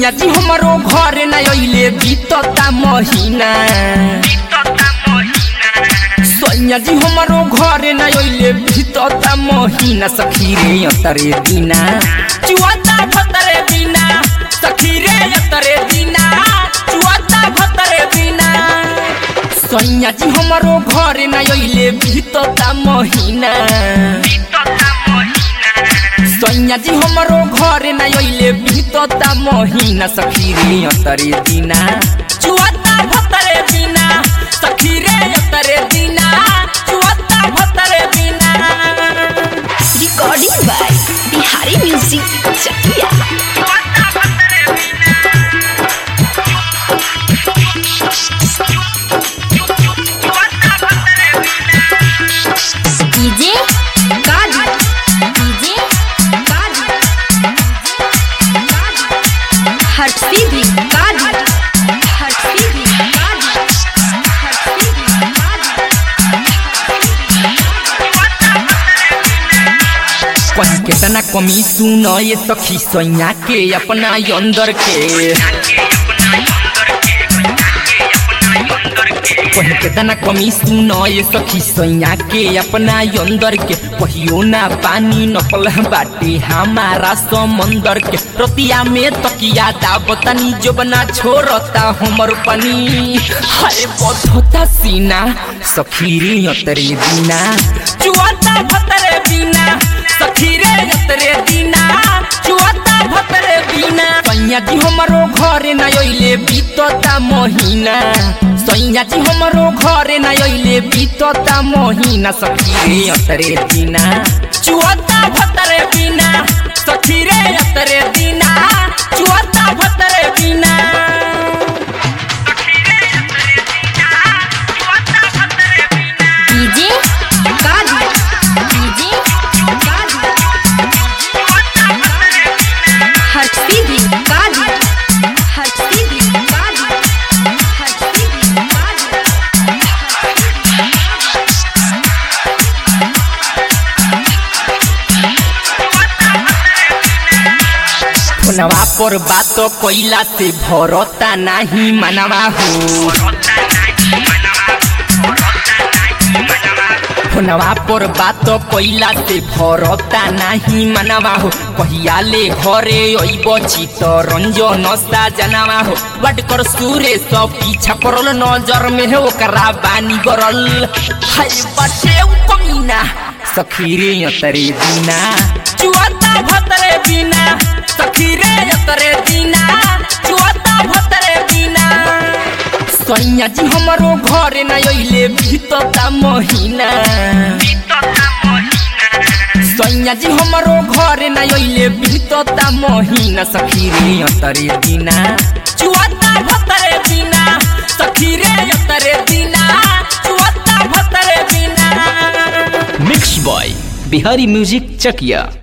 सैया जी हमारो घर न अइले बीतता महीना सैया जी हमारो घर न अइले बीतता महीना सखी रे अतरे दिना चुआता भतरे दिना सखी रे अतरे दिना चुआता भतरे दिना सैया जी हमारो घर न अइले बीतता महीना सैया जी हमारो घर न अइले बीतता महीना सखी रे अतरे दिना चुआता भतरे दिना सखी रे अतरे दिना चुआता भतरे दिना। Recording by Bihari music Chakiya. DJ गाड़ी डीजे गाड़ी हर्षी भी गाड़ी हर्षी भी गाड़ी हर्षी भी कहीं केतना कमी सुन ये सखी सैया के अपना अंदर के कहीं केतना कमी सुन ये सखी सैया के अपना अंदर के कहियो ना पानी नकल बाटे हमारा समंदर के रतिया में तकिया दाबतनी जो बना छोड़ता हमर पानी हाय बधता सीना सखी रे अतरे दिना चुआता भतरे बिना सखी रे अतरे दिना चुआता भतरे बिना सैया जी हमारो घर न अइले बीतता महीना सैया जी हमारो घर न अइले बीतता महीना सखी रे अतरे दिना चुआता भतरे बिना सखी रे अतरे दिना चुआता भतरे बिना। डीजे गाड़ी डीजे गाड़ी हर्षी भी गाड़ी हर्षी भी गाड़ी हर्षी भी फोनवा पर बात कइला से भरता नहीं मनवा हो फोनवा पर बात कइला से भरता नहीं मनवा हो कहिया ले घरे अइब चित्तरंजन साजनवा हो वाटकर सूरे सब पीछा पड़ल नजर में हो ओकरा बानी गरल हाय बाटे कमीना सखी रे अतरे दिना चुआता भतरे बिना सखी रे अतरे दिना चुआता भतरे बिना सैया जी हमारो घर न अइले बीतता महीना सैया जी हमारो घर न अइले बीतता महीना सखी रे अतरे दिना चुआता भतरे बिना सखी रे अतरे दिना चुआता भतरे बिना। मिक्स बॉय बिहारी म्यूजिक चकिया।